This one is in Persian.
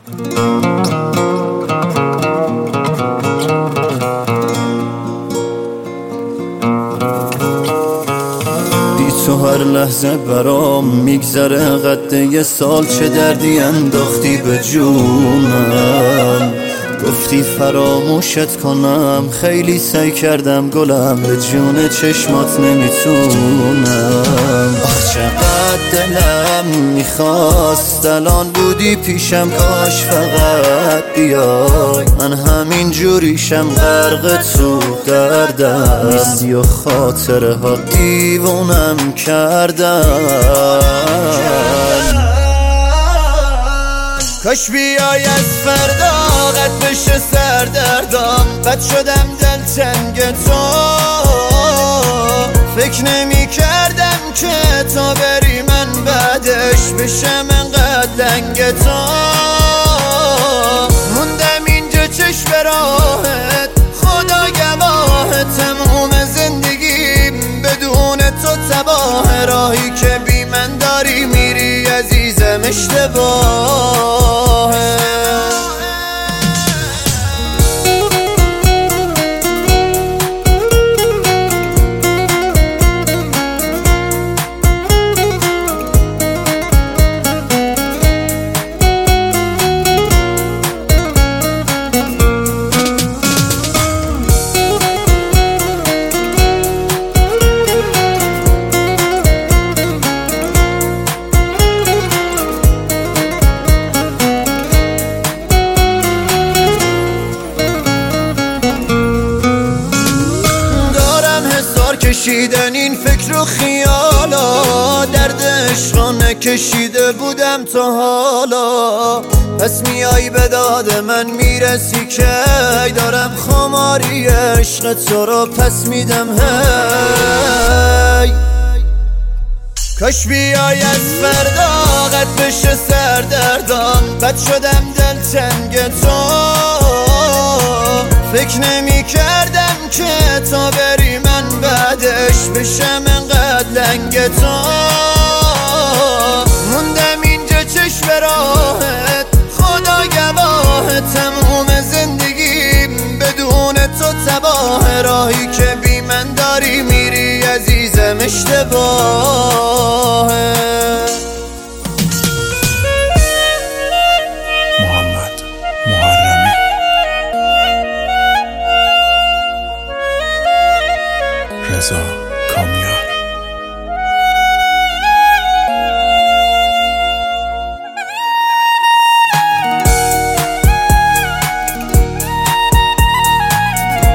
تو هر لحظه برام میگذره قد یه سال، چه دردی انداختی به جونم. گفتی فراموشت کنم، خیلی سعی کردم گلم، به جون چشمات نمیتونم. آخ چقدر دلم میخواست الان بودی پیشم، کاش فقط بیای. من همین جوریشم غرق تو دردم، نیستی و خاطره ها دیوونم کردن. کاش بیای از فردا قد بشه سردردم، بد شدم دلتنگ تو. فکر نمی کردم که تا بری من بعدش بشم انقدر لنگ تو. موندم اینجا چشم راهت، خدا گواه تموم زندگیم بدون تو تباه. راهی که بی من داری میری عزیزم اشتباهه. کشیدن این فکر و خیالا، درد عشقا نکشیده بودم تا حالا. پس میای به داد من میرسی که دارم خماری عشق تو رو پس میدم. هی کاش بیای از فردا قد بشه سردردم، بد شدم دلتنگ تو. فکر نمی کردم که تا بری من بعدش بشم انقدر لنگ تو.